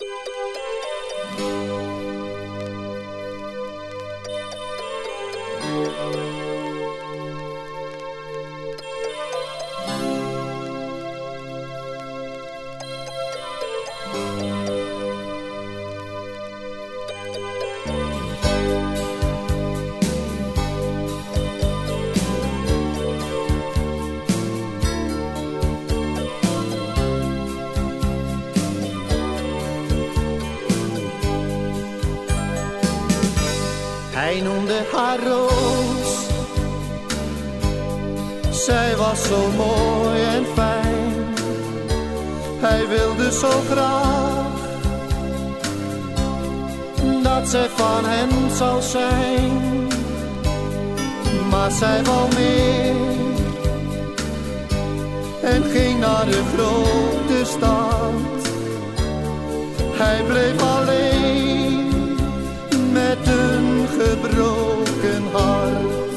Hij noemde haar roos. Zij was zo mooi en fijn. Hij wilde zo graag dat zij van hem zou zijn. Maar zij wou meer en ging naar de grote stad. Hij bleef alleen met een gebroken hart.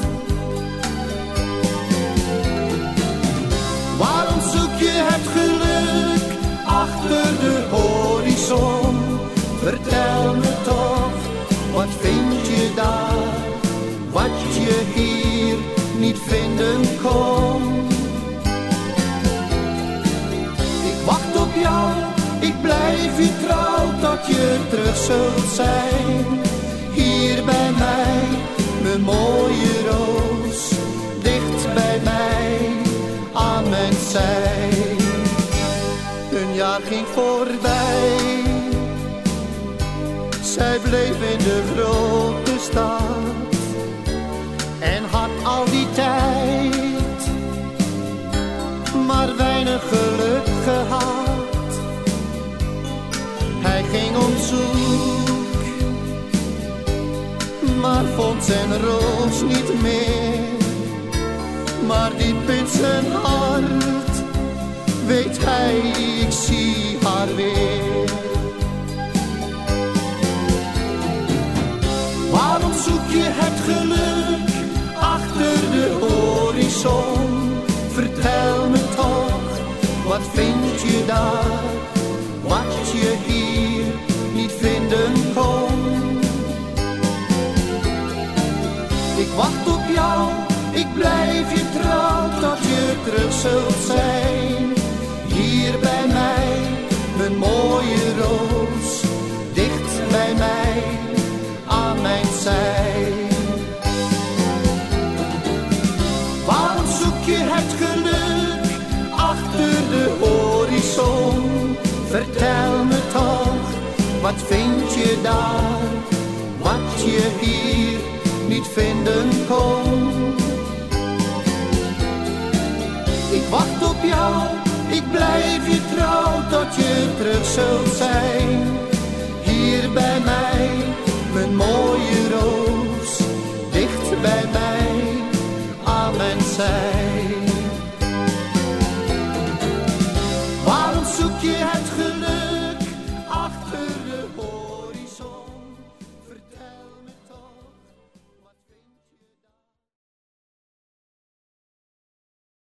Waarom zoek je het geluk achter de horizon? Vertel me toch, wat vind je daar, wat je hier niet vinden kon? Ik wacht op jou, ik blijf je trouw tot je terug zult zijn. Hier bij mij, mijn mooie roos, dicht bij mij, aan mijn zij. Een jaar ging voorbij, zij bleef in de grote stad en had al die tijd maar weinig geluk gehad. Hij ging op zoek, maar vond zijn roos niet meer. Maar diep in zijn hart weet hij, ik zie haar weer. Waarom zoek je het geluk achter de horizon? Vertel me toch, wat vind je daar, wat je hier niet vinden kon? Ik wacht op jou, ik blijf je trouw tot je terug zult zijn. Hier bij mij, mijn mooie roos, dicht bij mij, aan mijn zij. Waarom zoek je het geluk achter de horizon? Vertel me toch, wat vind je daar, wat je hier niet vinden kon? Ik wacht op jou, ik blijf je trouw tot je terug zult zijn. Hier bij mij, mijn mooie roos, dicht bij mij, aan mijn zij.